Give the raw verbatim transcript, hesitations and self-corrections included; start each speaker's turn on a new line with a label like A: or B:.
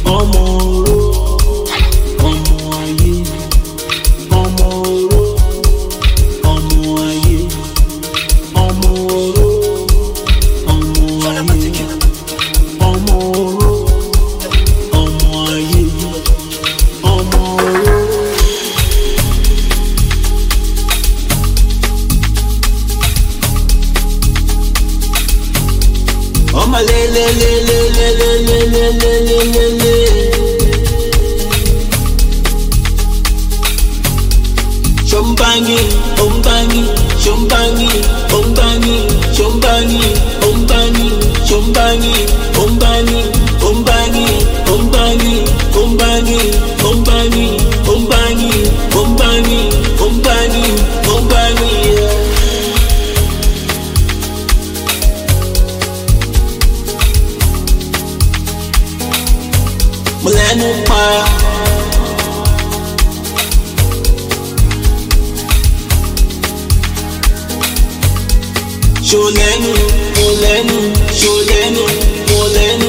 A: ọmọ oró ọmọ ayé ọmọ oró ọmọ ayé ọmọ oró ọmọ ayé ọmọ oró ọmọ ayé ọmọ oró. Ọmọ le le le le le le le le le le le le. Shombangi, ombangi, shombangi, ombangi, shombangi, ombangi, shombangi, ombangi, ombangi, ombangi, ombangi, ombangi, ombangi, ombangi, ombangi, ombangi. Mo lẹ́nu pa ṣo lẹ́nu mo lẹ́nu ṣo lẹ́nu mo lẹ́nu